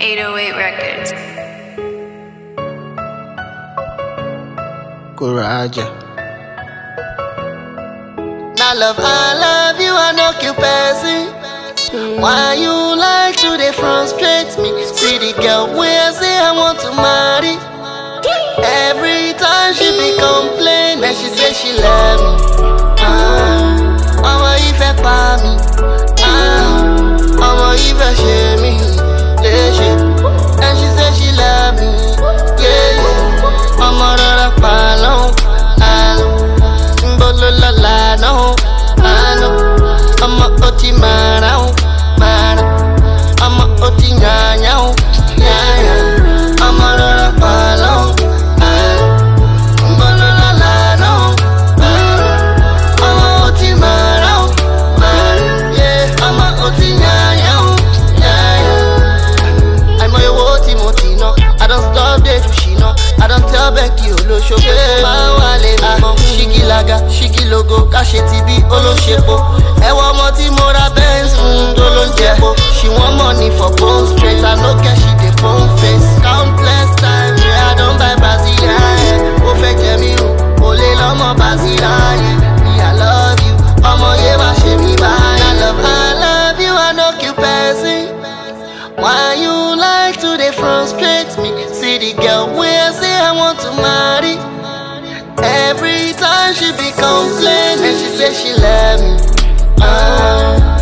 808 Records. Kuraja. Now I love you, I know you person. Why you like to dey frustrate me? See the girl where say I want to marry. Every time she be complain, then she say she love me. Ọmọ ìfẹ́ pa mi. Ọmọ ìfẹ́ ṣe mí léṣe. And she say she love me. Yeah, yeah. Ọmọ rọra pa lọ́hùn. Mbolo lọ́la náà. Ọmọ ó ti mara ó. Ọmọ ó ti yànyà ó. Ọmọ rọra pa lọ́hùn. Mbolo lọ́la náà. Ọmọ ó ti mara ó. Ọmọ ó ti yànyà ó. Àìmọye owó tí mo ti ná. I don't stop there to ṣìnà. I don't tell Becky olóṣogbo. Máa wà lè mímọ́. Ṣígìlága, ṣígìlógo, káṣe ti bí olóṣèpọ̀. Ẹ̀wọ̀n ọmọ tí mo ra Benz fún tó ló ń jẹ́pọ̀. She want money for bone straight. I no get she dey bone face. Countless times yeah, I don buy Brazilian. Ó fẹ́ jẹ mí o, kò lè lọ́mọ Brazilian. Me I love you, ọmọ yé má ṣe mí báyìí. I love you, I no kill person. Why you like to dey frustrate me? See the girl where say I want to marry. Every time she be complain, and she say she love me.